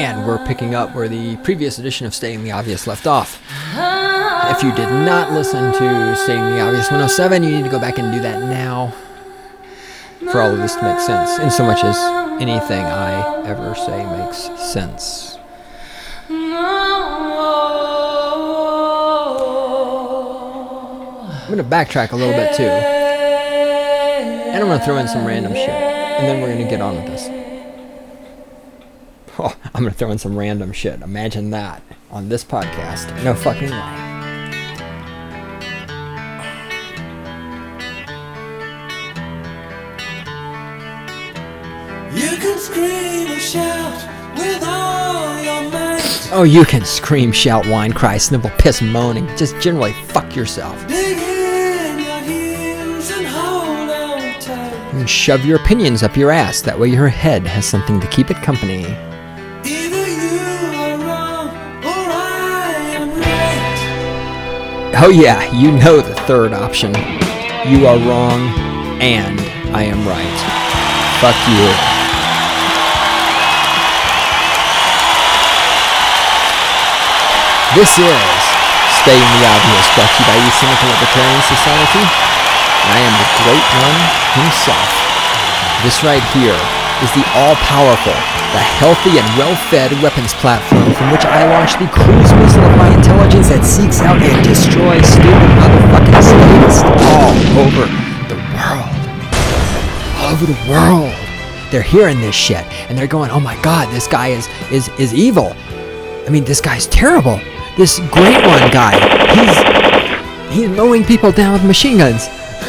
And we're picking up where the previous edition of Stating the Obvious left off. If you did not listen to Stating the Obvious 107, you need to go back and do that now for all of this to make sense, in so much as anything I ever say makes sense. I'm going to backtrack a little bit too, and I'm going to throw in some random shit, and then we're going to get on with this. Oh, I'm going to throw in some random shit. Imagine that on this podcast. No fucking way. You can scream and shout with all your might. Oh, you can scream, shout, whine, cry, snivel, piss, moaning. Just generally fuck yourself. Dig in your heels and hold on tight. And shove your opinions up your ass. That way your head has something to keep it company. Either you are wrong or I am right. Oh yeah, you know the third option. You are wrong and I am right. Fuck you. This is Stating the Obvious, brought to you by the Cynical Libertarian Society, and I am the Great One himself. This right here is the all-powerful, the healthy and well-fed weapons platform from which I launch the cruise missile of my intelligence that seeks out and destroys stupid motherfucking statists all over the world. All over the world. They're hearing this shit, and they're going, oh my god, this guy is evil. I mean, this guy's terrible. This Great One guy, he's mowing people down with machine guns.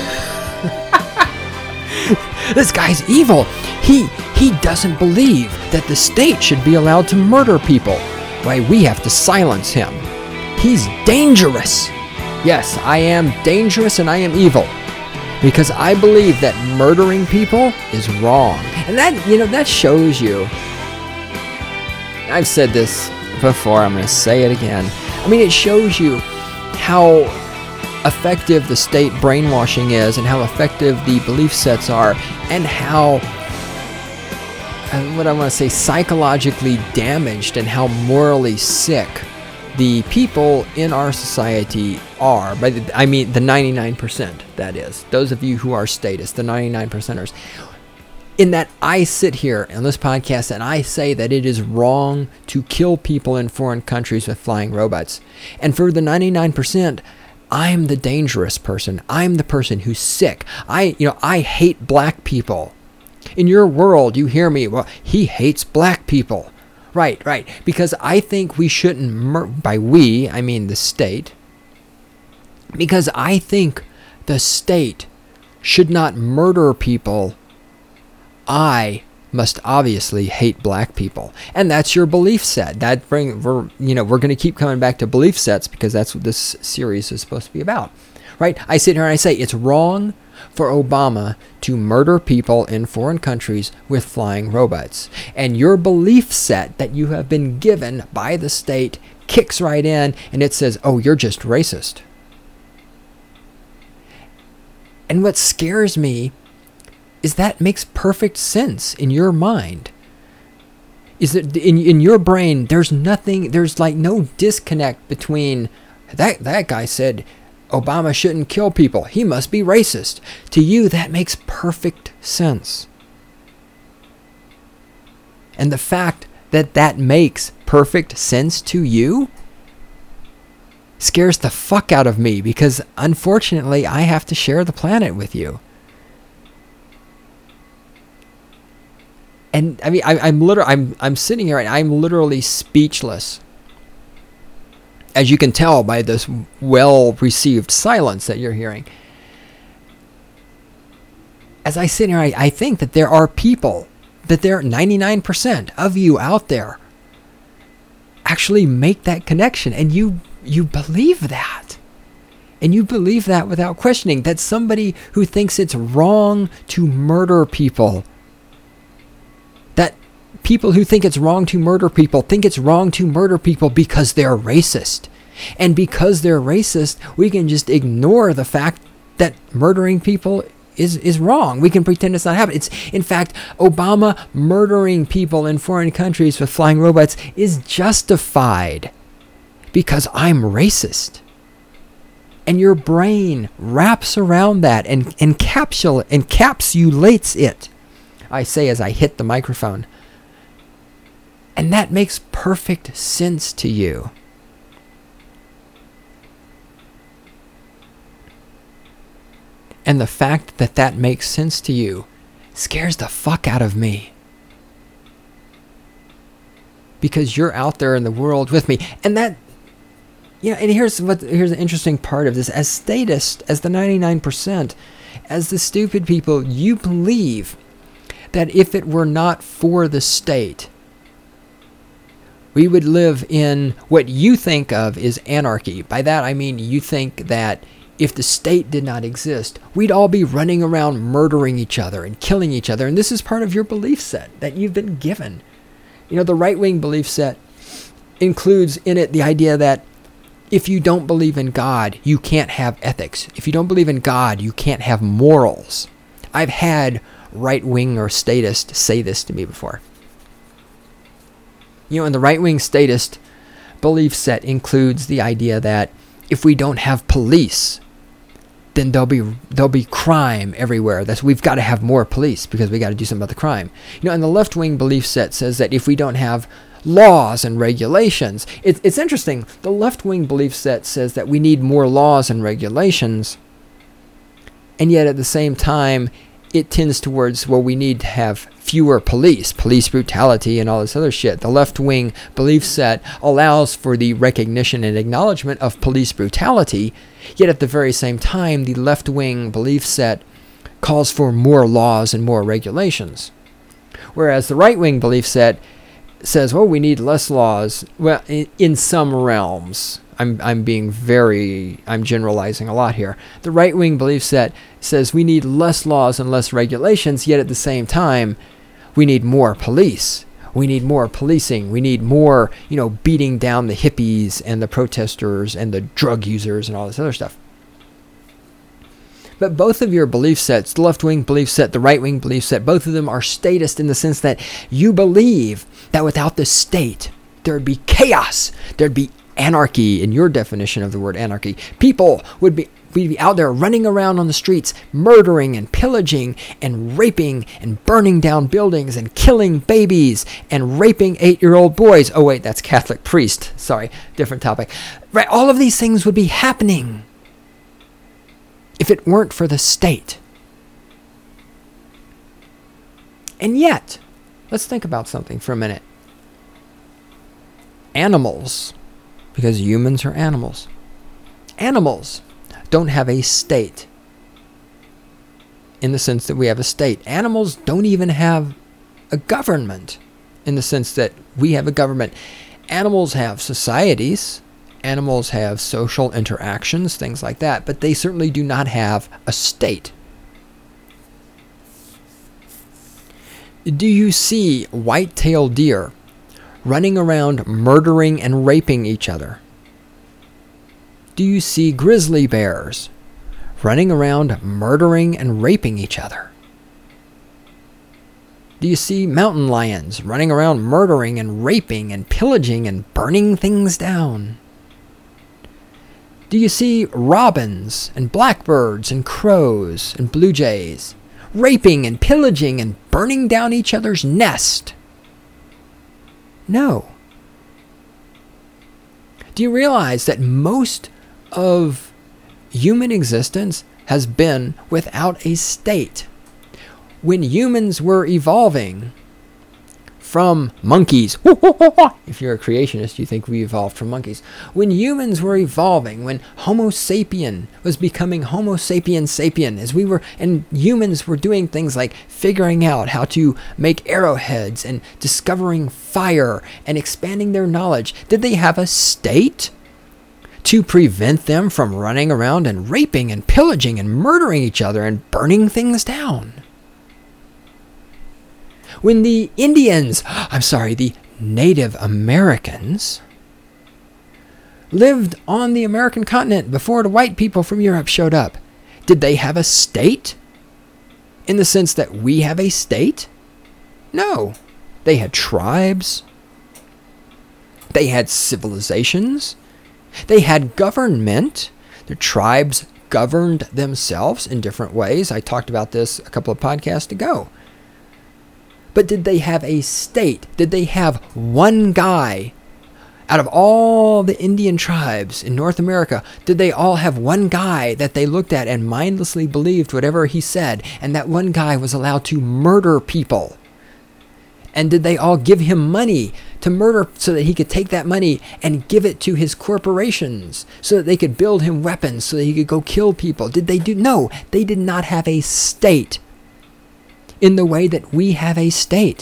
This guy's evil. He doesn't believe that the state should be allowed to murder people. Why, we have to silence him. He's dangerous. Yes, I am dangerous and I am evil. Because I believe that murdering people is wrong. And that shows you. I've said this before, I'm going to say it again. I mean, it shows you how effective the state brainwashing is and how effective the belief sets are and how, what I want to say, psychologically damaged and how morally sick the people in our society are. I mean, the 99%, that is. Those of you who are statists, the 99%ers. In that I sit here on this podcast and I say that it is wrong to kill people in foreign countries with flying robots. And for the 99%, I'm the dangerous person. I'm the person who's sick. I hate black people. In your world, you hear me, well, he hates black people. Right. Because I think we shouldn't, by we, I mean the state. Because I think the state should not murder people. I must obviously hate black people, and that's your belief set. We're going to keep coming back to belief sets because that's what this series is supposed to be about, right? I sit here and I say it's wrong for Obama to murder people in foreign countries with flying robots, and your belief set that you have been given by the state kicks right in, and it says, "Oh, you're just racist." And what scares me is that makes perfect sense in your mind. Is that in your brain, there's like no disconnect between that guy said Obama shouldn't kill people. He must be racist. To you, that makes perfect sense. And the fact that makes perfect sense to you scares the fuck out of me because unfortunately I have to share the planet with you. And I mean, I'm sitting here and I'm literally speechless. As you can tell by this well-received silence that you're hearing. As I sit here, I think that there are people, that there are 99% of you out there actually make that connection. And you believe that. And you believe that without questioning. That somebody who thinks it's wrong to murder people, that people who think it's wrong to murder people think it's wrong to murder people because they're racist. And because they're racist, we can just ignore the fact that murdering people is wrong. We can pretend it's not happening. It's, in fact, Obama murdering people in foreign countries with flying robots is justified because I'm racist. And your brain wraps around that and encapsulates it. I say as I hit the microphone. And that makes perfect sense to you. And the fact that that makes sense to you scares the fuck out of me. Because you're out there in the world with me. And that, and here's the interesting part of this. As statist, as the 99%, as the stupid people, you believe that if it were not for the state, we would live in what you think of is anarchy. By that I mean you think that if the state did not exist, we'd all be running around murdering each other and killing each other. And this is part of your belief set that you've been given. The right-wing belief set includes in it the idea that if you don't believe in God, you can't have ethics. If you don't believe in God, you can't have morals. I've had right-wing or statist say this to me before. And the right-wing statist belief set includes the idea that if we don't have police, then there'll be crime everywhere. We've got to have more police because we got to do something about the crime. And the left-wing belief set says that if we don't have laws and regulations, it's interesting. The left-wing belief set says that we need more laws and regulations, and yet at the same time, it tends towards, we need to have fewer police brutality and all this other shit. The left-wing belief set allows for the recognition and acknowledgement of police brutality, yet at the very same time, the left-wing belief set calls for more laws and more regulations. Whereas the right-wing belief set says, we need less laws. Well, in some realms. I'm generalizing a lot here. The right-wing belief set says we need less laws and less regulations, yet at the same time, we need more police. We need more policing. We need more, beating down the hippies and the protesters and the drug users and all this other stuff. But both of your belief sets, the left-wing belief set, the right-wing belief set, both of them are statist in the sense that you believe that without the state, there'd be chaos. There'd be anarchy in your definition of the word anarchy. People would be out there running around on the streets, murdering and pillaging and raping and burning down buildings and killing babies and raping 8-year-old boys. Oh wait, that's Catholic priest. Sorry, different topic. Right, all of these things would be happening if it weren't for the state. And yet, let's think about something for a minute. Animals, because humans are animals. Animals don't have a state in the sense that we have a state. Animals don't even have a government in the sense that we have a government. Animals have societies. Animals have social interactions, things like that, but they certainly do not have a state. Do you see white-tailed deer running around murdering and raping each other? Do you see grizzly bears running around murdering and raping each other? Do you see mountain lions running around murdering and raping and pillaging and burning things down? Do you see robins and blackbirds and crows and blue jays raping and pillaging and burning down each other's nest? No. Do you realize that most of human existence has been without a state? When humans were evolving from monkeys, if you're a creationist, you think we evolved from monkeys. When humans were evolving, when Homo sapien was becoming Homo sapien sapien, and humans were doing things like figuring out how to make arrowheads and discovering fire and expanding their knowledge, did they have a state to prevent them from running around and raping and pillaging and murdering each other and burning things down? When the the Native Americans lived on the American continent before the white people from Europe showed up, did they have a state in the sense that we have a state? No. They had tribes. They had civilizations. They had government. The tribes governed themselves in different ways. I talked about this a couple of podcasts ago. But did they have a state? Did they have one guy out of all the Indian tribes in North America? Did they all have one guy that they looked at and mindlessly believed whatever he said, and that one guy was allowed to murder people? And did they all give him money to murder so that he could take that money and give it to his corporations so that they could build him weapons so that he could go kill people? Did they do? No, they did not have a state in the way that we have a state.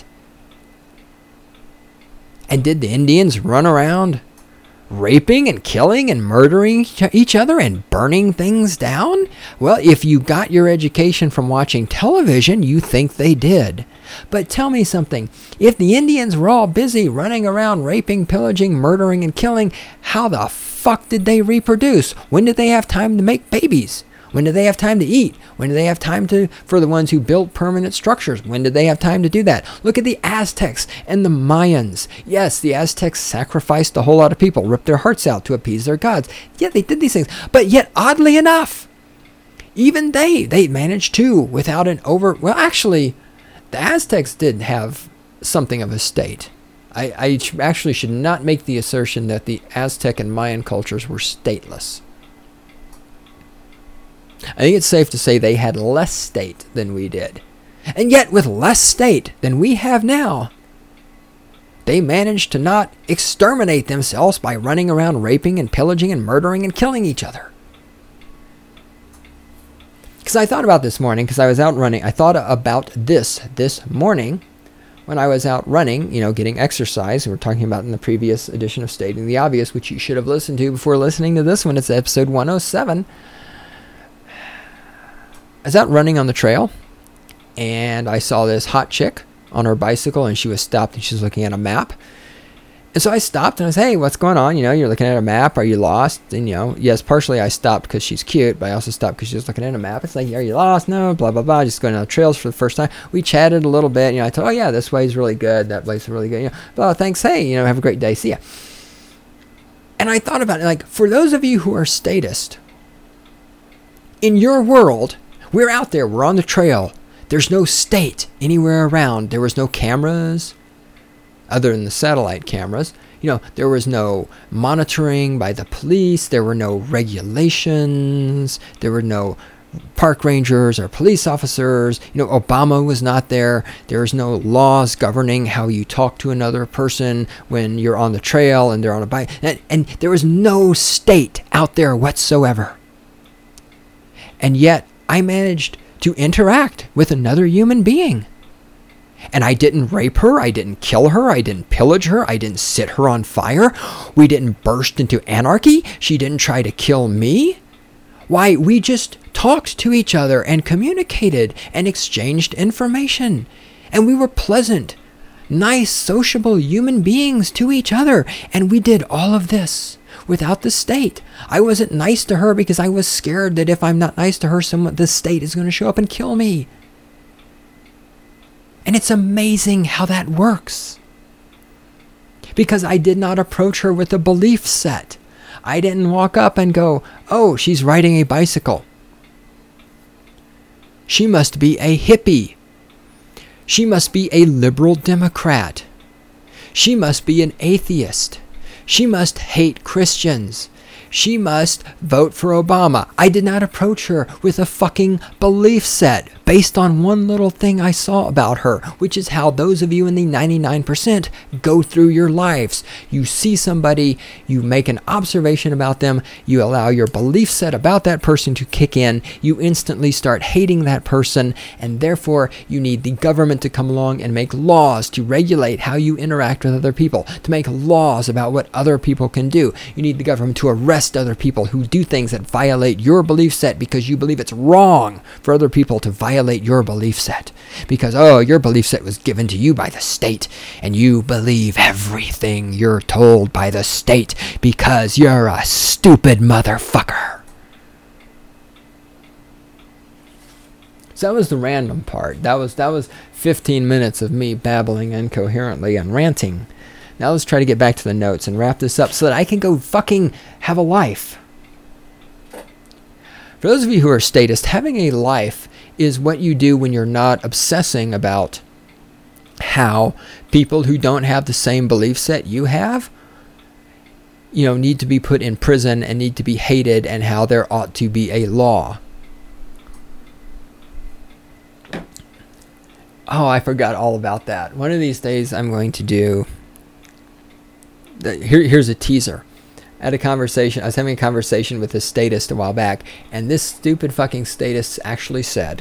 And did the Indians run around raping and killing and murdering each other and burning things down? Well, if you got your education from watching television, you think they did. But tell me something. If the Indians were all busy running around raping, pillaging, murdering, and killing, how the fuck did they reproduce? When did they have time to make babies? When did they have time to eat? When did they have time for the ones who built permanent structures? When did they have time to do that? Look at the Aztecs and the Mayans. Yes, the Aztecs sacrificed a whole lot of people, ripped their hearts out to appease their gods. Yeah, they did these things. But yet, oddly enough, even they managed to without an well, actually, the Aztecs did have something of a state. I actually should not make the assertion that the Aztec and Mayan cultures were stateless. I think it's safe to say they had less state than we did. And yet, with less state than we have now, they managed to not exterminate themselves by running around raping and pillaging and murdering and killing each other. Because I thought about this morning, because I was out running. I thought about this morning when I was out running, getting exercise. We were talking about in the previous edition of Stating the Obvious, which you should have listened to before listening to this one. It's episode 107. I was out running on the trail, and I saw this hot chick on her bicycle, and she was stopped, and she was looking at a map. And so I stopped, and I was, hey, what's going on? You're looking at a map. Are you lost? And, yes, partially I stopped because she's cute, but I also stopped because she was looking at a map. It's like, are you lost? No, blah, blah, blah. Just going on the trails for the first time. We chatted a little bit. I told, oh, yeah, this way's really good. That place is really good. Well, thanks. Hey, have a great day. See ya. And I thought about it, like, for those of you who are statist, in your world, we're out there. We're on the trail. There's no state anywhere around. There was no cameras other than the satellite cameras. There was no monitoring by the police. There were no regulations. There were no park rangers or police officers. Obama was not there. There was no laws governing how you talk to another person when you're on the trail and they're on a bike. And there was no state out there whatsoever. And yet, I managed to interact with another human being. And I didn't rape her, I didn't kill her, I didn't pillage her, I didn't set her on fire. We didn't burst into anarchy. She didn't try to kill me. Why, we just talked to each other and communicated and exchanged information. And we were pleasant, nice, sociable human beings to each other. And we did all of this without the state. I wasn't nice to her because I was scared that if I'm not nice to her, the state is going to show up and kill me. And it's amazing how that works. Because I did not approach her with a belief set. I didn't walk up and go, oh, she's riding a bicycle. She must be a hippie. She must be a liberal Democrat. She must be an atheist. She must hate Christians. She must vote for Obama. I did not approach her with a fucking belief set based on one little thing I saw about her, which is how those of you in the 99% go through your lives. You see somebody, you make an observation about them, you allow your belief set about that person to kick in, you instantly start hating that person, and therefore you need the government to come along and make laws to regulate how you interact with other people, to make laws about what other people can do. You need the government to arrest other people who do things that violate your belief set because you believe it's wrong for other people to violate your belief set. Because, your belief set was given to you by the state, and you believe everything you're told by the state because you're a stupid motherfucker. So that was the random part. That was 15 minutes of me babbling incoherently and ranting. Now let's try to get back to the notes and wrap this up so that I can go fucking have a life. For those of you who are statists, having a life is what you do when you're not obsessing about how people who don't have the same belief set you have, need to be put in prison and need to be hated, and how there ought to be a law. Oh, I forgot all about that. One of these days I'm going to do... Here's a teaser. I was having a conversation with a statist a while back, and this stupid fucking statist actually said,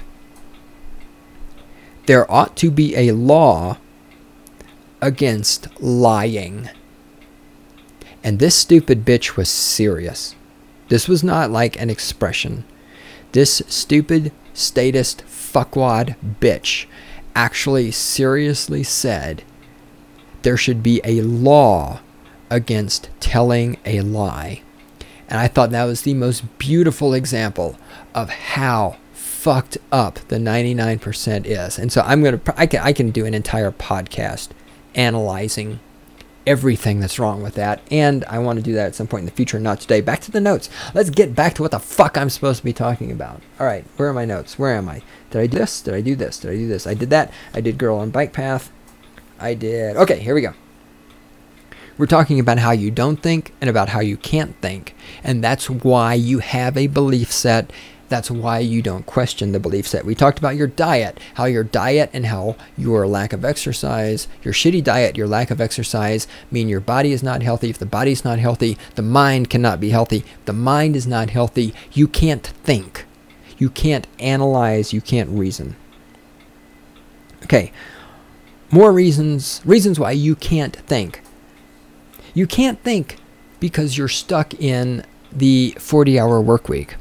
there ought to be a law against lying. And this stupid bitch was serious. This was not like an expression. This stupid statist fuckwad bitch actually seriously said there should be a law against telling a lie. And I thought that was the most beautiful example of how fucked up the 99% is. And so I can do an entire podcast analyzing everything that's wrong with that, and I want to do that at some point in the future, not today. Back to the notes. Let's get back to what the fuck I'm supposed to be talking about. All right, where are my notes? Where am I? Did I do this? Did I do this? Did I do this? I did that. I did girl on bike path. Okay, here we go. We're talking about how you don't think and about how you can't think, and that's why you have a belief set. That's why you don't question the belief set. We talked about your diet, how your diet and how your lack of exercise, your shitty diet, your lack of exercise mean your body is not healthy. If the body's not healthy, the mind cannot be healthy. If the mind is not healthy, you can't think. You can't analyze. You can't reason. Okay, more reasons why you can't think. You can't think because you're stuck in the 40-hour work week.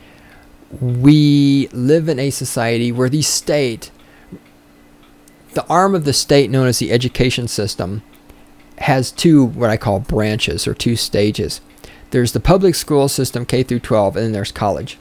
We live in a society where the state, the arm of the state known as the education system, has two, what I call branches, or two stages. There's the public school system, K through 12, and then there's college.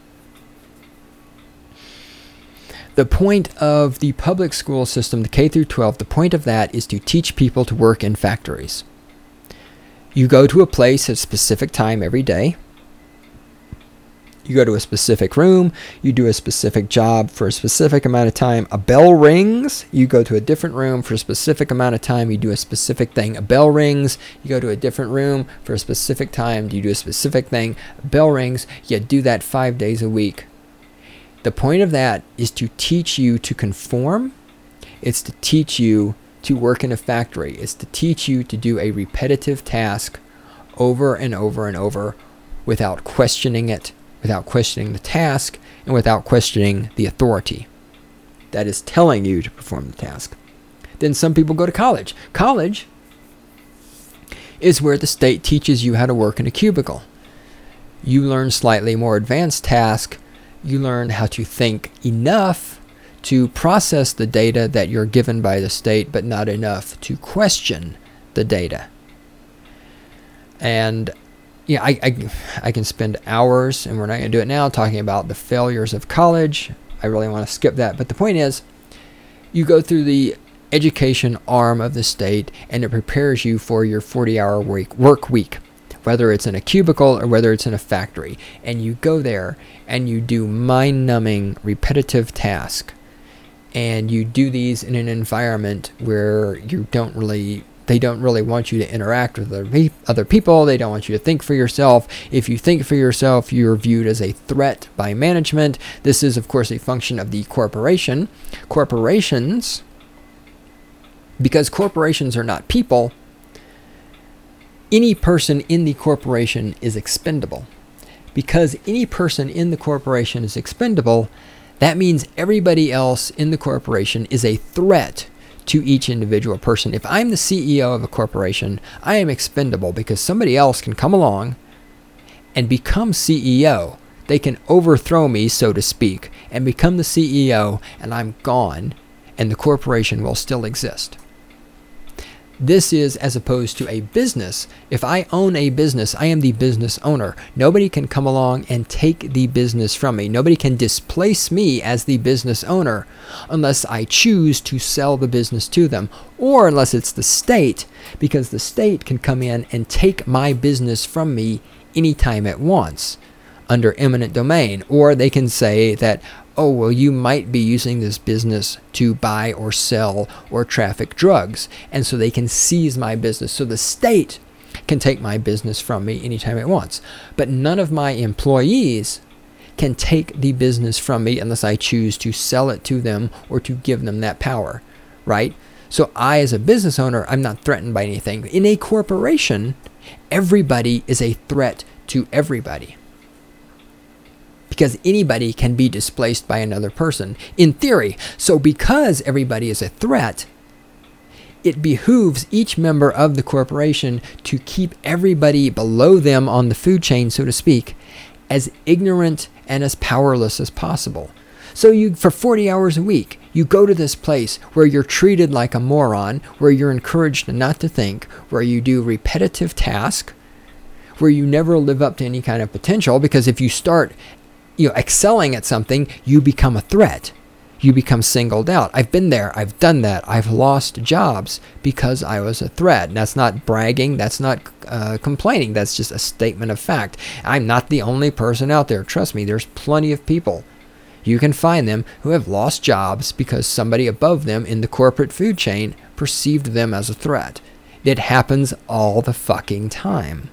The point of the public school system, the K through 12, the point of that is to teach people to work in factories. You go to a place at a specific time every day. You go to a specific room, you do a specific job for a specific amount of time. A bell rings, you go to a different room for a specific amount of time, you do a specific thing. A bell rings, you go to a different room for a specific time, you do a specific thing. A bell rings, you do that 5 days a week. The point of that is to teach you to conform. It's to teach you to work in a factory. It's to teach you to do a repetitive task over and over and over without questioning it, without questioning the task, and without questioning the authority that is telling you to perform the task. Then some people go to college. College is where the state teaches you how to work in a cubicle. You learn slightly more advanced tasks. You learn how to think enough to process the data that you're given by the state, but not enough to question the data. And yeah, I can spend hours, and we're not going to do it now, talking about the failures of college. I really want to skip that. But the point is, you go through the education arm of the state, and it prepares you for your 40-hour work week, whether it's in a cubicle or whether it's in a factory. And you go there, and you do mind-numbing, repetitive tasks. And you do these in an environment where they don't really want you to interact with other people. They don't want you to think for yourself. If you think for yourself, you're viewed as a threat by management. This is, of course, a function of the corporation. Corporations, because corporations are not people, any person in the corporation is expendable. Because any person in the corporation is expendable, that means everybody else in the corporation is a threat to each individual person. If I'm the CEO of a corporation, I am expendable because somebody else can come along and become CEO. They can overthrow me, so to speak, and become the CEO, and I'm gone, and the corporation will still exist. This is as opposed to a business. If I own a business, I am the business owner. Nobody can come along and take the business from me. Nobody can displace me as the business owner unless I choose to sell the business to them, or unless it's the state, because the state can come in and take my business from me anytime it wants under eminent domain. Or they can say that, oh, well, you might be using this business to buy or sell or traffic drugs. And so they can seize my business. So the state can take my business from me anytime it wants. But none of my employees can take the business from me unless I choose to sell it to them or to give them that power, right? So I, as a business owner, I'm not threatened by anything. In a corporation, everybody is a threat to everybody, because anybody can be displaced by another person, in theory. So because everybody is a threat, it behooves each member of the corporation to keep everybody below them on the food chain, so to speak, as ignorant and as powerless as possible. So you, for 40 hours a week, you go to this place where you're treated like a moron, where you're encouraged not to think, where you do repetitive tasks, where you never live up to any kind of potential, because if you start excelling at something, you become a threat. You become singled out. I've been there. I've done that. I've lost jobs because I was a threat. And that's not bragging. That's not complaining. That's just a statement of fact. I'm not the only person out there. Trust me, there's plenty of people. You can find them who have lost jobs because somebody above them in the corporate food chain perceived them as a threat. It happens all the fucking time.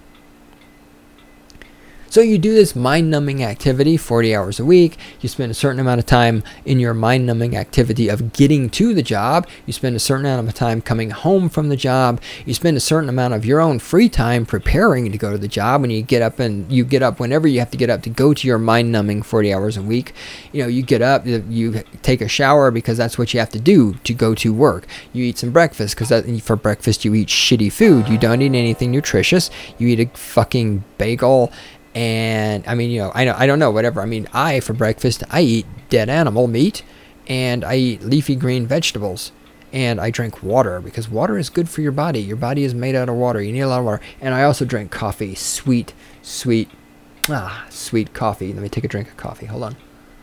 So you do this mind-numbing activity 40 hours a week. You spend a certain amount of time in your mind-numbing activity of getting to the job. You spend a certain amount of time coming home from the job. You spend a certain amount of your own free time preparing to go to the job. When you get up whenever you have to get up to go to your mind-numbing 40 hours a week. You get up, you take a shower because that's what you have to do to go to work. You eat some breakfast because for breakfast you eat shitty food. You don't eat anything nutritious. You eat a fucking bagel. And I don't know, whatever. For breakfast, I eat dead animal meat, and I eat leafy green vegetables, and I drink water because water is good for your body. Your body is made out of water. You need a lot of water. And I also drink coffee, sweet coffee. Let me take a drink of coffee. Hold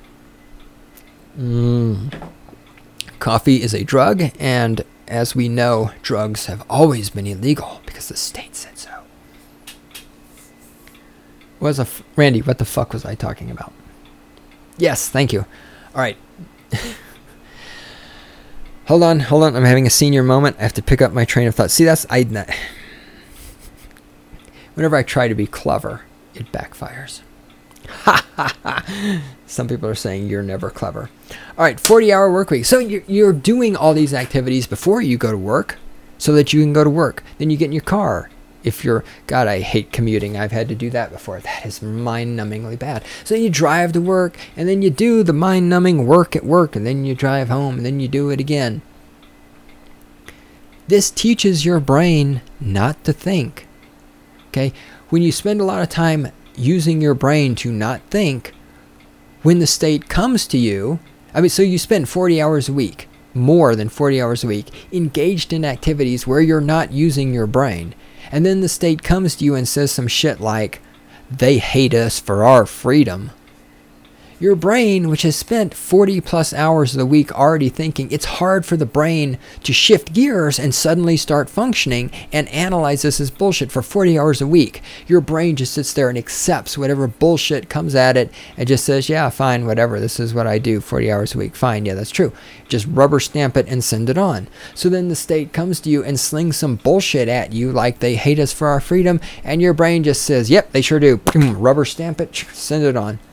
on. Coffee is a drug, and as we know, drugs have always been illegal because the state said so. Randy, what the fuck was I talking about? Yes, thank you. All right. Hold on. I'm having a senior moment. I have to pick up my train of thought. See, whenever I try to be clever, it backfires. Some people are saying you're never clever. All right, 40-hour work week. So you're doing all these activities before you go to work so that you can go to work. Then you get in your car. God, I hate commuting. I've had to do that before. That is mind-numbingly bad. So you drive to work, and then you do the mind-numbing work at work, and then you drive home, and then you do it again. This teaches your brain not to think. Okay? When you spend a lot of time using your brain to not think, when the state comes to you, so you spend 40 hours a week, more than 40 hours a week, engaged in activities where you're not using your brain. And then the state comes to you and says some shit like, they hate us for our freedom. Your brain, which has spent 40 plus hours of the week already thinking, it's hard for the brain to shift gears and suddenly start functioning and analyze this as bullshit for 40 hours a week. Your brain just sits there and accepts whatever bullshit comes at it and just says, yeah, fine, whatever. This is what I do 40 hours a week. Fine, yeah, that's true. Just rubber stamp it and send it on. So then the state comes to you and slings some bullshit at you like they hate us for our freedom, and your brain just says, yep, they sure do. Rubber stamp it, send it on.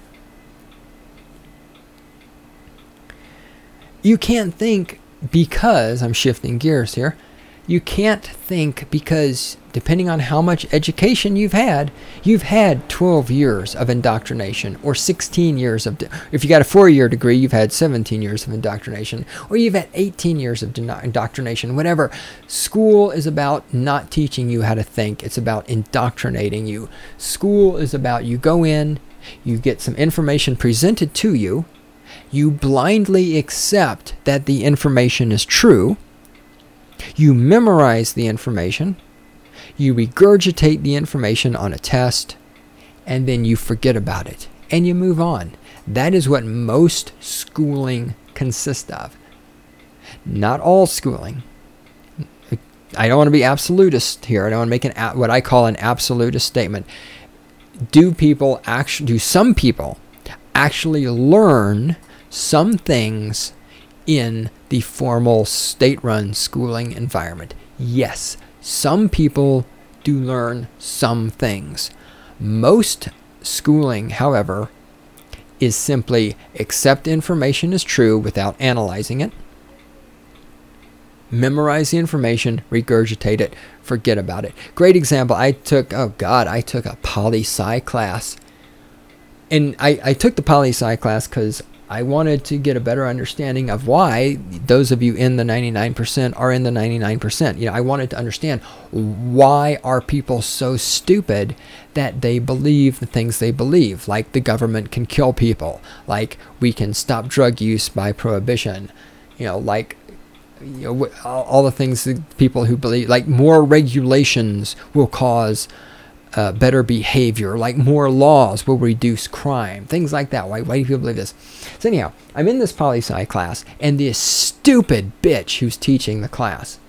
You can't think because, I'm shifting gears here, you can't think because depending on how much education you've had 12 years of indoctrination, or 16 years of, if you got a 4-year degree, you've had 17 years of indoctrination, or you've had 18 years of indoctrination, whatever. School is about not teaching you how to think. It's about indoctrinating you. School is about you go in, you get some information presented to you, you blindly accept that the information is true, You memorize the information, you regurgitate the information on a test, and then you forget about it, and you move on. That is what most schooling consists of. Not all schooling. I don't want to be absolutist here. I don't want to make what I call an absolutist statement. Do some people actually learn some things in the formal state-run schooling environment? Yes, some people do learn some things. Most schooling, however, is simply accept information as true without analyzing it, memorize the information, regurgitate it, forget about it. Great example, I took a poli-sci class. And I took the poli-sci class because I wanted to get a better understanding of why those of you in the 99% are in the 99%. I wanted to understand, why are people so stupid that they believe the things they believe? Like the government can kill people, like we can stop drug use by prohibition, all the things that people who believe, like more regulations will cause better behavior, like more laws will reduce crime, things like that. Why do people believe this? So anyhow, I'm in this poli-sci class, and this stupid bitch who's teaching the class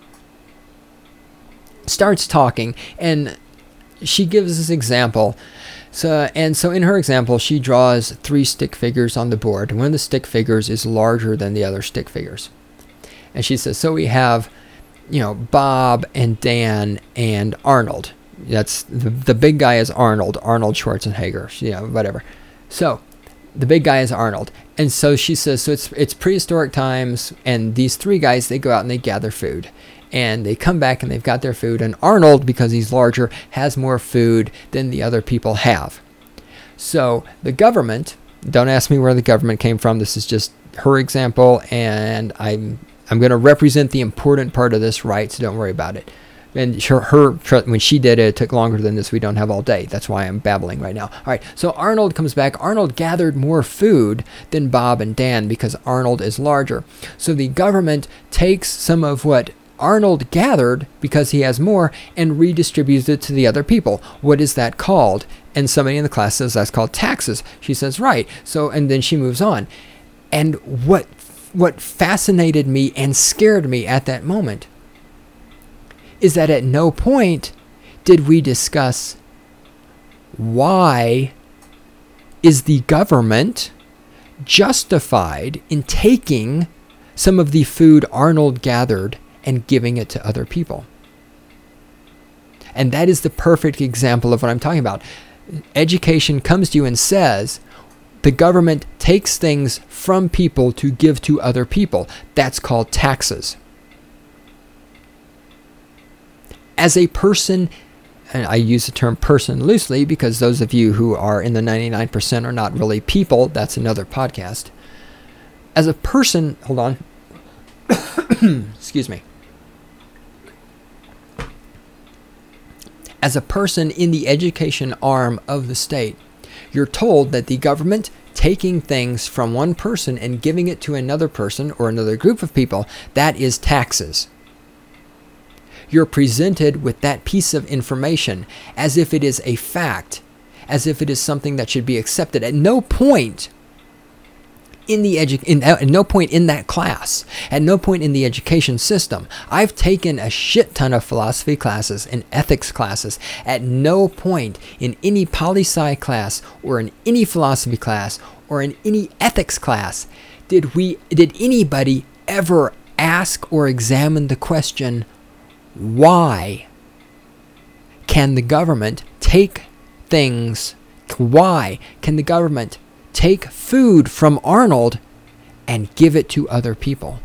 starts talking, and she gives this example. So in her example, she draws 3 stick figures on the board, and one of the stick figures is larger than the other stick figures. And she says, so we have, Bob and Dan and Arnold. That's the big guy is Arnold Schwarzenegger, whatever. So the big guy is Arnold. And so she says, so it's prehistoric times, and these 3 guys, they go out and they gather food. And they come back and they've got their food. And Arnold, because he's larger, has more food than the other people have. So the government, don't ask me where the government came from. This is just her example, and I'm going to represent the important part of this, right? So don't worry about it. And when she did it took longer than this. We don't have all day. That's why I'm babbling right now. All right, so Arnold comes back. Arnold gathered more food than Bob and Dan because Arnold is larger. So the government takes some of what Arnold gathered, because he has more, and redistributes it to the other people. What is that called? And somebody in the class says that's called taxes. She says, right. So, and then she moves on. And what fascinated me and scared me at that moment is that at no point did we discuss, why is the government justified in taking some of the food Arnold gathered and giving it to other people? And that is the perfect example of what I'm talking about. Education comes to you and says, the government takes things from people to give to other people. That's called taxes. As a person, and I use the term person loosely because those of you who are in the 99% are not really people. That's another podcast. As a person, hold on. Excuse me. As a person in the education arm of the state, you're told that the government taking things from one person and giving it to another person or another group of people, that is taxes. You're presented with that piece of information as if it is a fact, as if it is something that should be accepted. At no point in no point in that class, at no point in the education system. I've taken a shit ton of philosophy classes and ethics classes. At no point in any poli-sci class or in any philosophy class or in any ethics class did anybody ever ask or examine the question, why can the government take things? Why can the government take food from Arnold and give it to other people?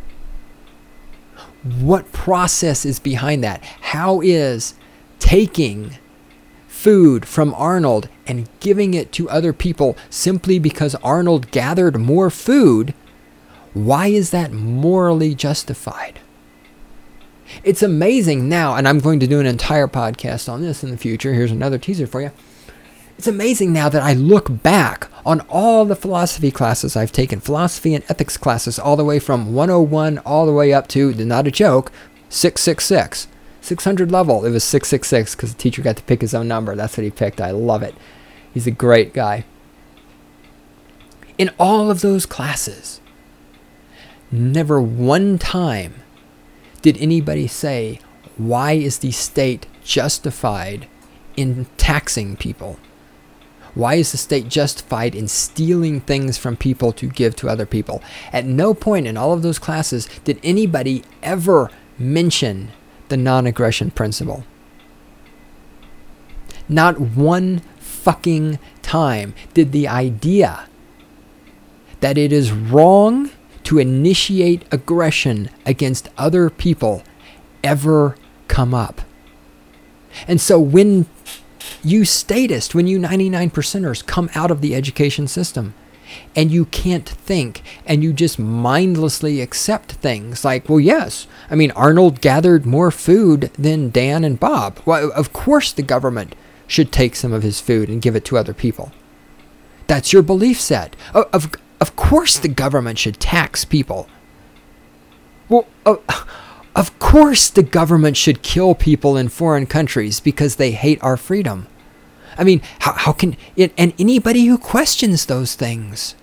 What process is behind that? How is taking food from Arnold and giving it to other people simply because Arnold gathered more food, why is that morally justified? It's amazing now, and I'm going to do an entire podcast on this in the future. Here's another teaser for you. It's amazing now that I look back on all the philosophy classes I've taken, philosophy and ethics classes, all the way from 101 all the way up to, not a joke, 666. 600 level. It was 666 because the teacher got to pick his own number. That's what he picked. I love it. He's a great guy. In all of those classes, never one time did anybody say, why is the state justified in taxing people? Why is the state justified in stealing things from people to give to other people? At no point in all of those classes did anybody ever mention the non-aggression principle. Not one fucking time did the idea that it is wrong to initiate aggression against other people ever come up. And so when you statists, when you 99%ers come out of the education system and you can't think and you just mindlessly accept things like, well, yes, I mean, Arnold gathered more food than Dan and Bob. Well, of course the government should take some of his food and give it to other people. That's your belief set. Of course the government should tax people. Well, of course the government should kill people in foreign countries because they hate our freedom. I mean, how can it, and anybody who questions those things,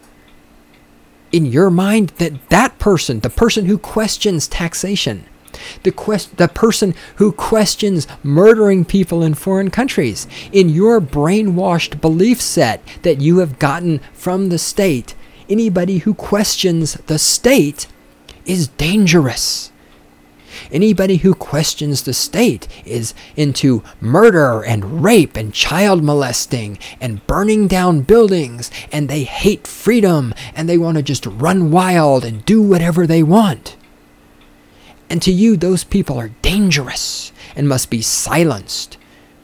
in your mind, that person, the person who questions taxation, the person who questions murdering people in foreign countries, in your brainwashed belief set that you have gotten from the state, anybody who questions the state is dangerous. Anybody who questions the state is into murder and rape and child molesting and burning down buildings, and they hate freedom and they want to just run wild and do whatever they want. And to you, those people are dangerous and must be silenced.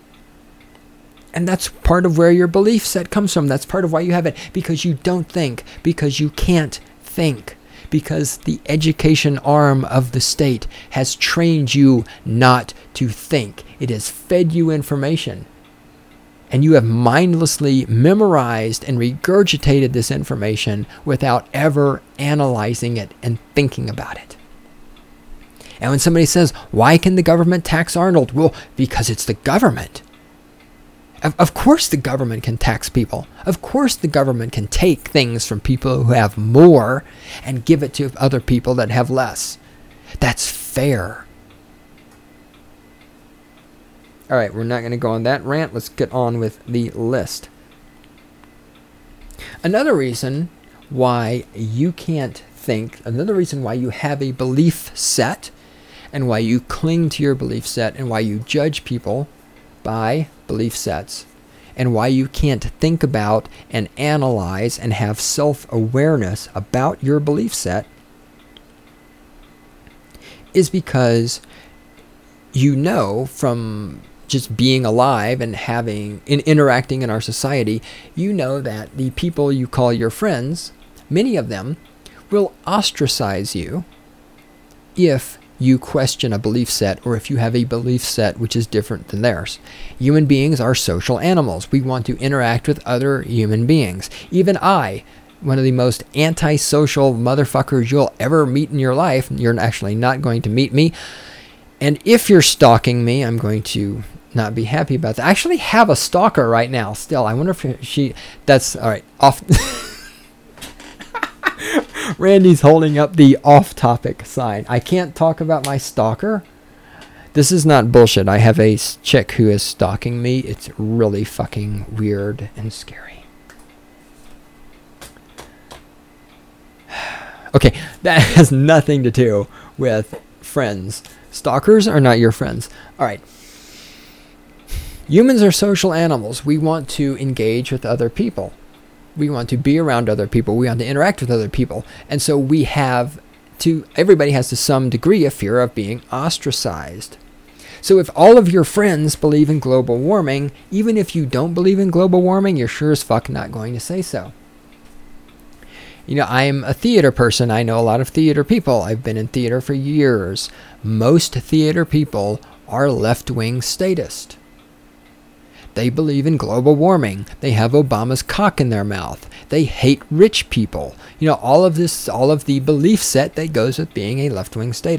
And that's part of where your belief set comes from. That's part of why you have it. Because you don't think. Because you can't think. Because the education arm of the state has trained you not to think. It has fed you information. And you have mindlessly memorized and regurgitated this information without ever analyzing it and thinking about it. And when somebody says, why can the government tax Arnold? Well, because it's the government. Of course the government can tax people. Of course the government can take things from people who have more and give it to other people that have less. That's fair. All right, we're not going to go on that rant. Let's get on with the list. Another reason why you can't think, another reason why you have a belief set and why you cling to your belief set and why you judge people by belief sets and why you can't think about and analyze and have self-awareness about your belief set is because you know from just being alive and interacting in our society, you know that the people you call your friends, many of them will ostracize you if you question a belief set or if you have a belief set which is different than theirs. Human beings are social animals. We want to interact with other human beings. Even I, one of the most antisocial motherfuckers you'll ever meet in your life, you're actually not going to meet me. And if you're stalking me, I'm going to not be happy about that. I actually have a stalker right now still. I wonder if that's all right. Off. Randy's holding up the off-topic sign. I can't talk about my stalker. This is not bullshit. I have a chick who is stalking me. It's really fucking weird and scary. Okay, that has nothing to do with friends. Stalkers are not your friends. All right. Humans are social animals. We want to engage with other people. We want to be around other people. We want to interact with other people. And so everybody has to some degree a fear of being ostracized. So if all of your friends believe in global warming, even if you don't believe in global warming, you're sure as fuck not going to say so. You know, I'm a theater person. I know a lot of theater people. I've been in theater for years. Most theater people are left-wing statists. They believe in global warming. They have Obama's cock in their mouth. They hate rich people. You know, all of the belief set that goes with being a left-wing statist.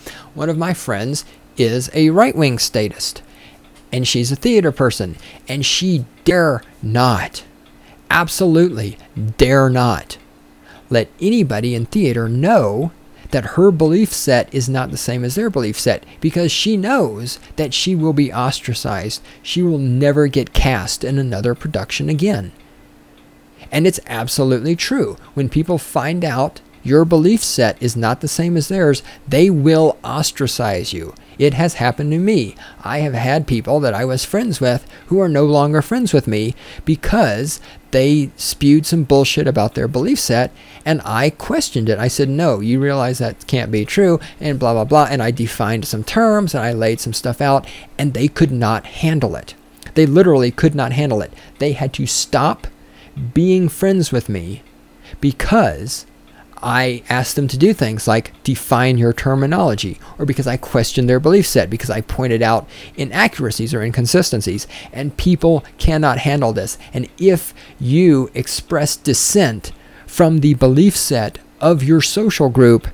One of my friends is a right-wing statist, and she's a theater person, and she dare not, absolutely dare not, let anybody in theater know that her belief set is not the same as their belief set, because she knows that she will be ostracized. She will never get cast in another production again. And it's absolutely true. When people find out your belief set is not the same as theirs, they will ostracize you. It has happened to me. I have had people that I was friends with who are no longer friends with me because they spewed some bullshit about their belief set, and I questioned it. I said, no, you realize that can't be true, and blah, blah, blah. And I defined some terms, and I laid some stuff out, and they could not handle it. They literally could not handle it. They had to stop being friends with me because I asked them to do things like define your terminology, or because I questioned their belief set, because I pointed out inaccuracies or inconsistencies, and people cannot handle this. And if you express dissent from the belief set of your social group,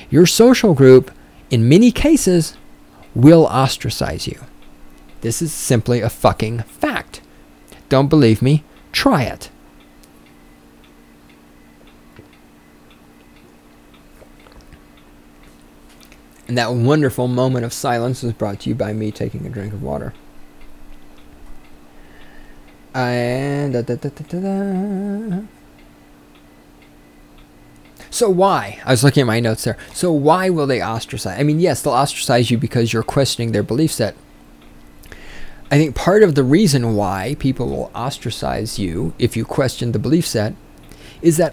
in many cases, will ostracize you. This is simply a fucking fact. Don't believe me? Try it. And that wonderful moment of silence was brought to you by me taking a drink of water. And so why? I was looking at my notes there. So why will they ostracize? I mean, yes, they'll ostracize you because you're questioning their belief set. I think part of the reason why people will ostracize you if you question the belief set is that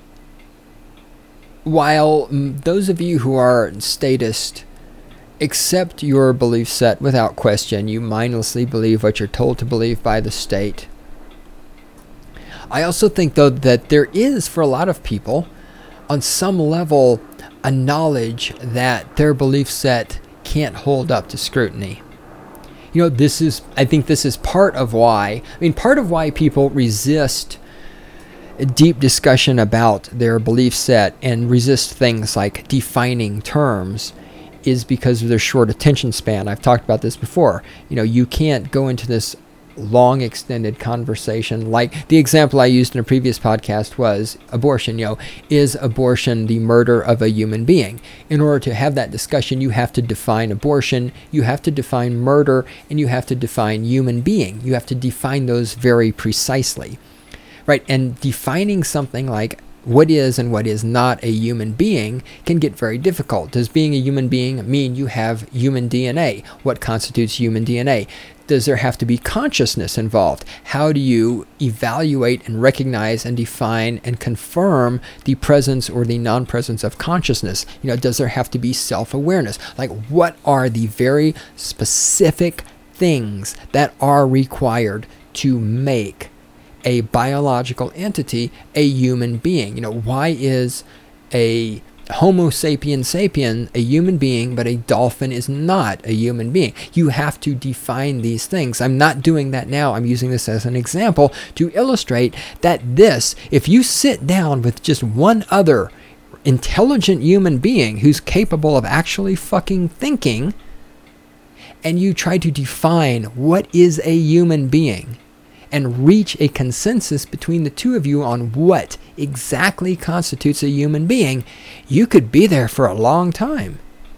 while those of you who are statist accept your belief set without question, you mindlessly believe what you're told to believe by the state. I also think, though, that there is, for a lot of people, on some level, a knowledge that their belief set can't hold up to scrutiny. You know, I think this is part of why people resist a deep discussion about their belief set and resist things like defining terms is because of their short attention span. I've talked about this before. You know, you can't go into this long extended conversation. Like the example I used in a previous podcast was abortion. You know, is abortion the murder of a human being? In order to have that discussion, you have to define abortion, you have to define murder, and you have to define human being. You have to define those very precisely. Right, and defining something like what is and what is not a human being can get very difficult. Does being a human being mean you have human DNA? What constitutes human DNA? Does there have to be consciousness involved? How do you evaluate and recognize and define and confirm the presence or the non-presence of consciousness? You know, does there have to be self-awareness? Like, what are the very specific things that are required to make a biological entity a human being? You know, why is a Homo sapien sapien a human being, but a dolphin is not a human being? You have to define these things. I'm not doing that now. I'm using this as an example to illustrate that if you sit down with just one other intelligent human being who's capable of actually fucking thinking, and you try to define what is a human being, and reach a consensus between the two of you on what exactly constitutes a human being, you could be there for a long time.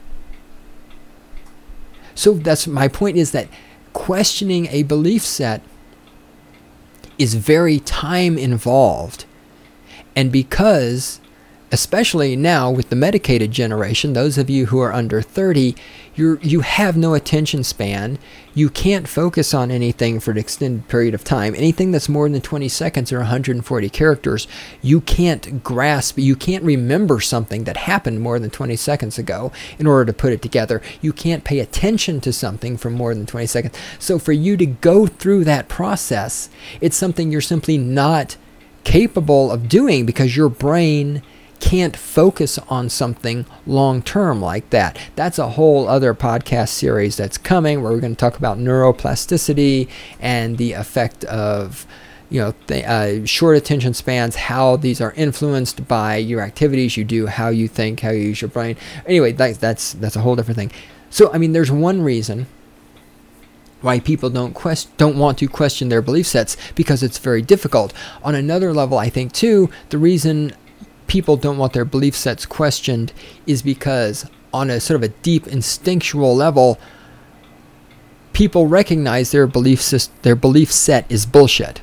So that's my point, is that questioning a belief set is very time involved. And because, especially now with the medicated generation, those of you who are under 30, you have no attention span. You can't focus on anything for an extended period of time. Anything that's more than 20 seconds or 140 characters, you can't grasp. You can't remember something that happened more than 20 seconds ago in order to put it together. You can't pay attention to something for more than 20 seconds. So for you to go through that process, it's something you're simply not capable of doing because your brain can't focus on something long term like that. That's a whole other podcast series that's coming where we're going to talk about neuroplasticity and the effect of short attention spans, how these are influenced by your activities you do, how you think, how you use your brain. Anyway, that's a whole different thing. So, I mean, there's one reason why people don't want to question their belief sets, because it's very difficult. On another level, I think, too, the reason people don't want their belief sets questioned is because on a sort of a deep instinctual level, people recognize their belief set is bullshit.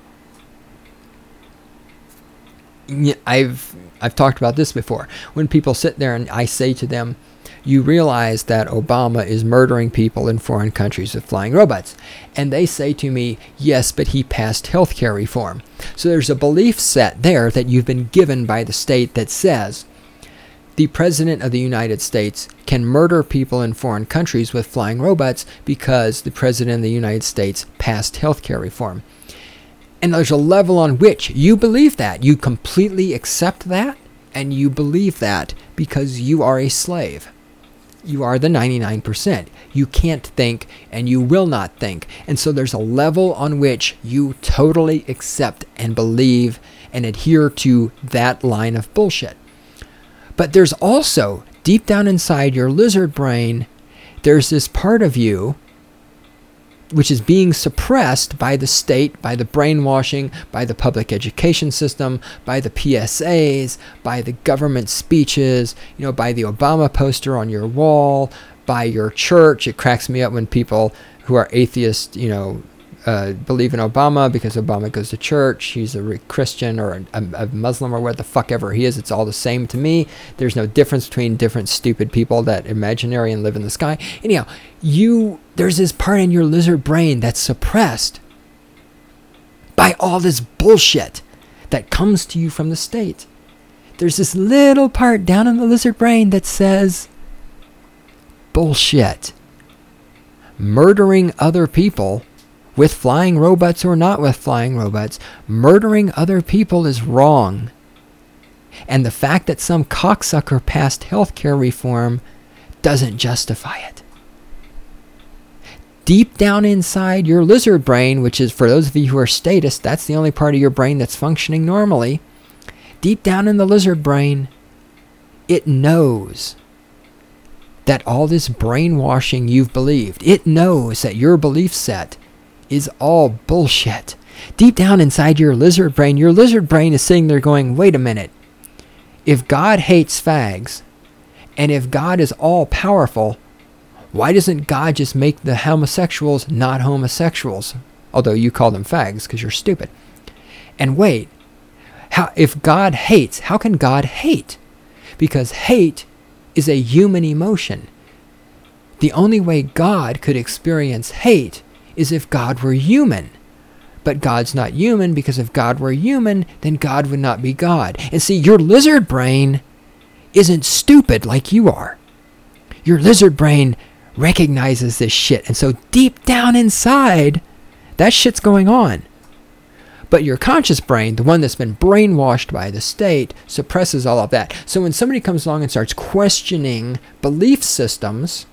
I've talked about this before. When people sit there and I say to them, you realize that Obama is murdering people in foreign countries with flying robots. And they say to me, yes, but he passed healthcare reform. So there's a belief set there that you've been given by the state that says the President of the United States can murder people in foreign countries with flying robots because the President of the United States passed healthcare reform. And there's a level on which you believe that. You completely accept that, and you believe that because you are a slave. You are the 99%. You can't think, and you will not think. And so there's a level on which you totally accept and believe and adhere to that line of bullshit. But there's also, deep down inside your lizard brain, there's this part of you which is being suppressed by the state, by the brainwashing, by the public education system, by the PSAs, by the government speeches, by the Obama poster on your wall, by your church. It cracks me up when people who are atheists, believe in Obama because Obama goes to church. He's a Christian or a Muslim or what the fuck ever he is. It's all the same to me. There's no difference between different stupid people that imaginary and live in the sky. Anyhow, there's this part in your lizard brain that's suppressed by all this bullshit that comes to you from the state. There's this little part down in the lizard brain that says, bullshit. Murdering other people, with flying robots or not with flying robots, murdering other people is wrong. And the fact that some cocksucker passed healthcare reform doesn't justify it. Deep down inside your lizard brain, which is, for those of you who are statists, that's the only part of your brain that's functioning normally. Deep down in the lizard brain, it knows that all this brainwashing you've believed, it knows that your belief set is all bullshit. Deep down inside your lizard brain is sitting there going, wait a minute. If God hates fags, and if God is all powerful, why doesn't God just make the homosexuals not homosexuals? Although you call them fags because you're stupid. And wait, if God hates, how can God hate? Because hate is a human emotion. The only way God could experience hate is if God were human. But God's not human, because if God were human, then God would not be God. And see, your lizard brain isn't stupid like you are. Your lizard brain recognizes this shit. And so deep down inside, that shit's going on. But your conscious brain, the one that's been brainwashed by the state, suppresses all of that. So when somebody comes along and starts questioning belief systems,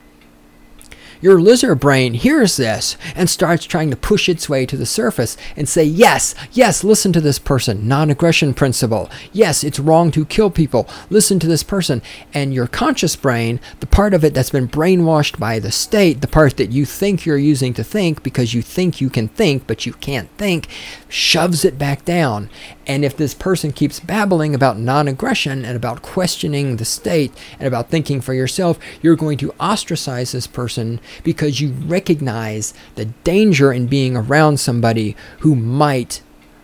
your lizard brain hears this and starts trying to push its way to the surface and say, yes, listen to this person, non-aggression principle. Yes, it's wrong to kill people. Listen to this person. And your conscious brain, the part of it that's been brainwashed by the state, the part that you think you're using to think because you think you can think, but you can't think, shoves it back down. And if this person keeps babbling about non-aggression and about questioning the state and about thinking for yourself, you're going to ostracize this person because you recognize the danger in being around somebody who might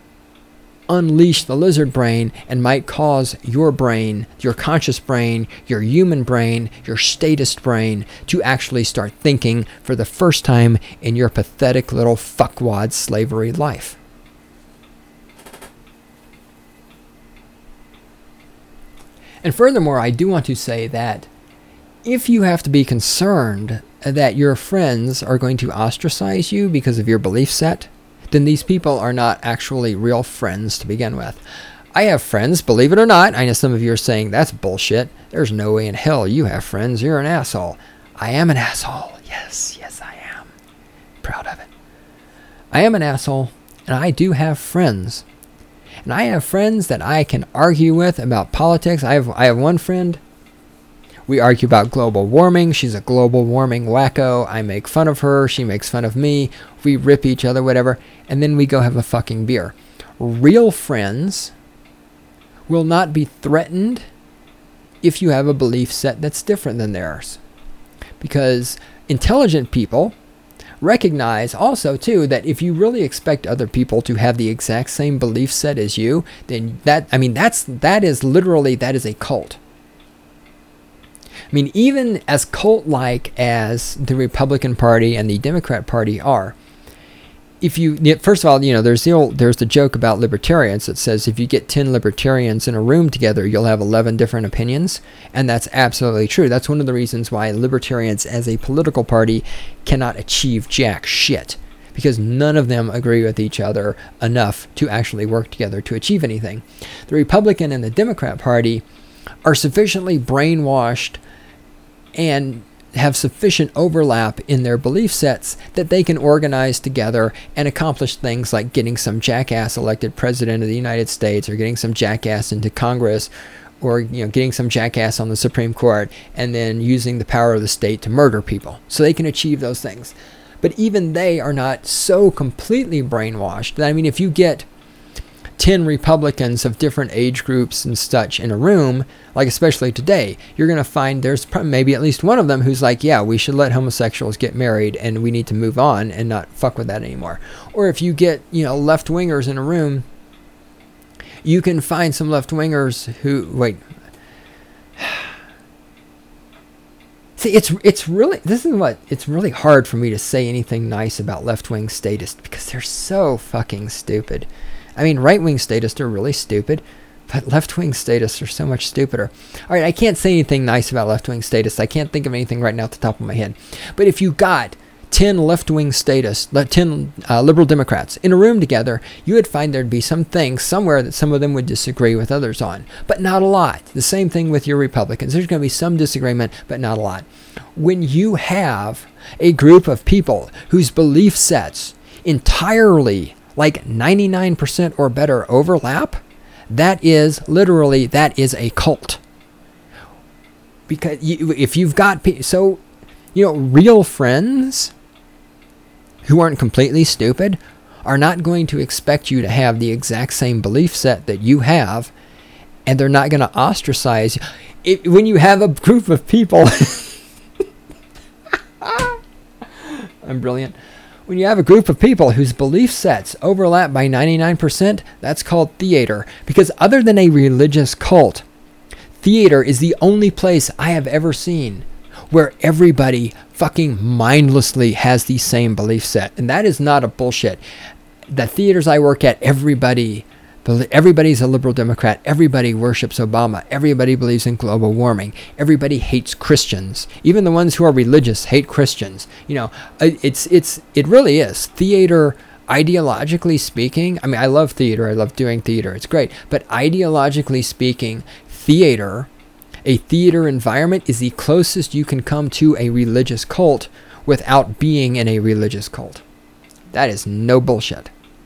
unleash the lizard brain and might cause your brain, your conscious brain, your human brain, your statist brain to actually start thinking for the first time in your pathetic little fuckwad slavery life. And furthermore, I do want to say that if you have to be concerned that your friends are going to ostracize you because of your belief set, then these people are not actually real friends to begin with. I have friends, believe it or not. I know some of you are saying, that's bullshit. There's no way in hell you have friends. You're an asshole. I am an asshole. Yes, I am. Proud of it. I am an asshole. And I do have friends. And I have friends that I can argue with about politics. I have one friend. We argue about global warming. She's a global warming wacko. I make fun of her. She makes fun of me. We rip each other, whatever. And then we go have a fucking beer. Real friends will not be threatened if you have a belief set that's different than theirs. Because intelligent people recognize also too that if you really expect other people to have the exact same belief set as you, then that is a cult. I mean, even as cult-like as the Republican Party and the Democrat Party are, first of all, there's the joke about libertarians that says if you get 10 libertarians in a room together, you'll have 11 different opinions, and that's absolutely true. That's one of the reasons why libertarians as a political party cannot achieve jack shit, because none of them agree with each other enough to actually work together to achieve anything. The Republican and the Democrat Party are sufficiently brainwashed and have sufficient overlap in their belief sets that they can organize together and accomplish things like getting some jackass elected president of the United States, or getting some jackass into Congress, or getting some jackass on the Supreme Court, and then using the power of the state to murder people. So they can achieve those things. But even they are not so completely brainwashed that, I mean, if you get 10 Republicans of different age groups and such in a room, like especially today, you're going to find there's maybe at least one of them who's like, yeah, we should let homosexuals get married and we need to move on and not fuck with that anymore. Or if you get, left-wingers in a room, you can find some left-wingers who, see, it's really hard for me to say anything nice about left-wing statists because they're so fucking stupid. I mean, right-wing statists are really stupid, but left-wing statists are so much stupider. All right, I can't say anything nice about left-wing statists. I can't think of anything right now at the top of my head. But if you got 10 left-wing statists, 10 liberal Democrats in a room together, you would find there'd be some things somewhere that some of them would disagree with others on, but not a lot. The same thing with your Republicans. There's going to be some disagreement, but not a lot. When you have a group of people whose belief sets entirely, like 99% or better, overlap, that is a cult. Because if you've got real friends who aren't completely stupid are not going to expect you to have the exact same belief set that you have, and they're not going to ostracize you. When you have a group of people I'm brilliant. When you have a group of people whose belief sets overlap by 99%, that's called theater. Because other than a religious cult, theater is the only place I have ever seen where everybody fucking mindlessly has the same belief set. And that is not a bullshit. The theaters I work at, everybody's a liberal Democrat. Everybody worships Obama. Everybody believes in global warming. Everybody hates Christians. Even the ones who are religious hate Christians. It really is. Theater, ideologically speaking, I mean, I love theater. I love doing theater. It's great. But ideologically speaking, a theater environment is the closest you can come to a religious cult without being in a religious cult. That is no bullshit.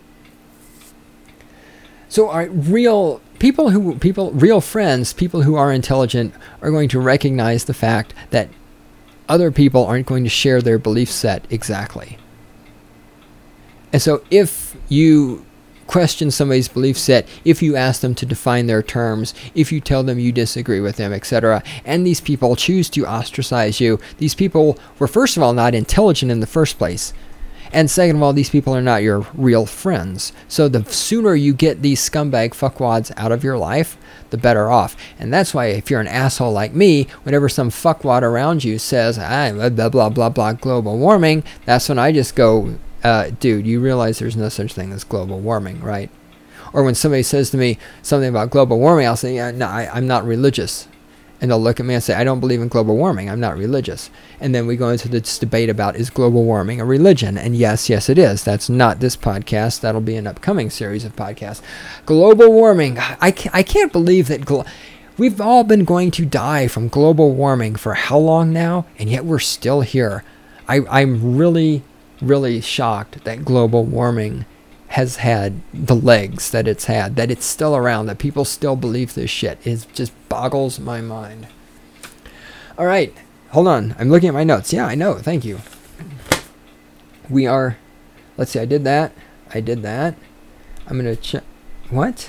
So real friends, people who are intelligent, are going to recognize the fact that other people aren't going to share their belief set exactly. And so if you question somebody's belief set, if you ask them to define their terms, if you tell them you disagree with them, etc., and these people choose to ostracize you, these people were, first of all, not intelligent in the first place. And second of all, these people are not your real friends. So the sooner you get these scumbag fuckwads out of your life, the better off. And that's why if you're an asshole like me, whenever some fuckwad around you says, blah, blah, blah, blah, global warming, that's when I just go, dude, you realize there's no such thing as global warming, right? Or when somebody says to me something about global warming, I'll say, yeah, no, I'm not religious. And they'll look at me and say, I don't believe in global warming. I'm not religious. And then we go into this debate about, is global warming a religion? And yes, it is. That's not this podcast. That'll be an upcoming series of podcasts. Global warming. I can't believe that we've all been going to die from global warming for how long now? And yet we're still here. I'm really, really shocked that global warming has had the legs that it's had, that it's still around, that people still believe this shit. It just boggles my mind. All right, hold on. I'm looking at my notes. Yeah, I know. Thank you. We are, let's see, I did that. I'm going to check. What?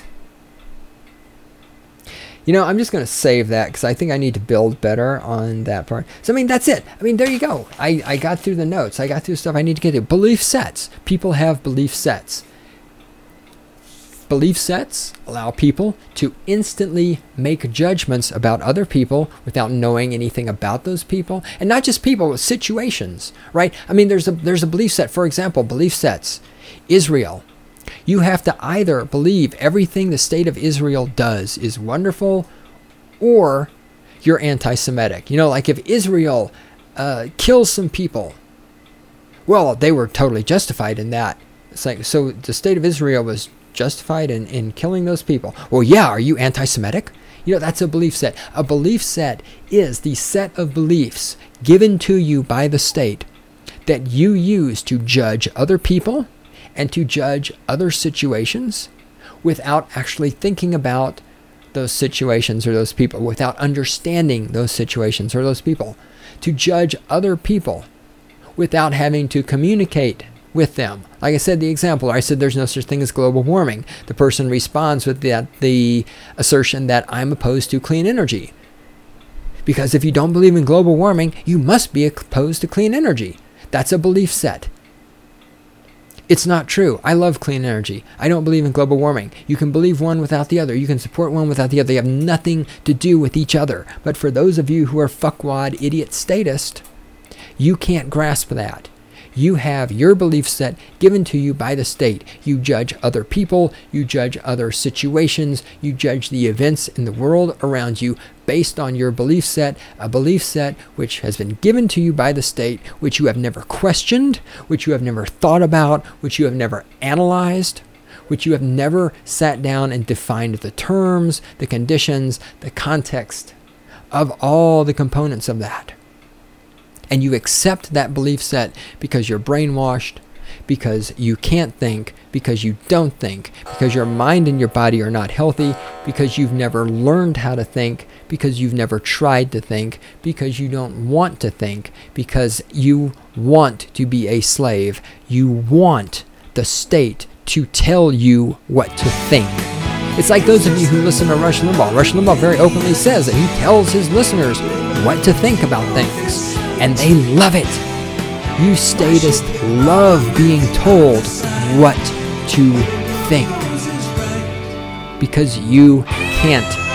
I'm just going to save that because I think I need to build better on that part. So, that's it. There you go. I got through the notes. I got through stuff I need to get to. Belief sets. People have belief sets. Belief sets allow people to instantly make judgments about other people without knowing anything about those people. And not just people, situations, right? There's a belief set. For example, belief sets. Israel. You have to either believe everything the state of Israel does is wonderful, or you're anti-Semitic. Like if Israel kills some people, well, they were totally justified in that. It's like, so the state of Israel was justified in killing those people. Well, yeah, are you anti-Semitic? That's a belief set. A belief set is the set of beliefs given to you by the state that you use to judge other people and to judge other situations without actually thinking about those situations or those people, without understanding those situations or those people. To judge other people without having to communicate with them. Like I said, the example, I said there's no such thing as global warming. The person responds with the assertion that I'm opposed to clean energy. Because if you don't believe in global warming, you must be opposed to clean energy. That's a belief set. It's not true. I love clean energy. I don't believe in global warming. You can believe one without the other. You can support one without the other. They have nothing to do with each other. But for those of you who are fuckwad idiot statist, you can't grasp that. You have your belief set given to you by the state. You judge other people. You judge other situations. You judge the events in the world around you based on your belief set, a belief set which has been given to you by the state, which you have never questioned, which you have never thought about, which you have never analyzed, which you have never sat down and defined the terms, the conditions, the context of all the components of that. And you accept that belief set because you're brainwashed, because you can't think, because you don't think, because your mind and your body are not healthy, because you've never learned how to think, because you've never tried to think, because you don't want to think, because you want to be a slave. You want the state to tell you what to think. It's like those of you who listen to Rush Limbaugh. Rush Limbaugh very openly says that he tells his listeners what to think about things. And they love it. You statists love being told what to think. Because you can't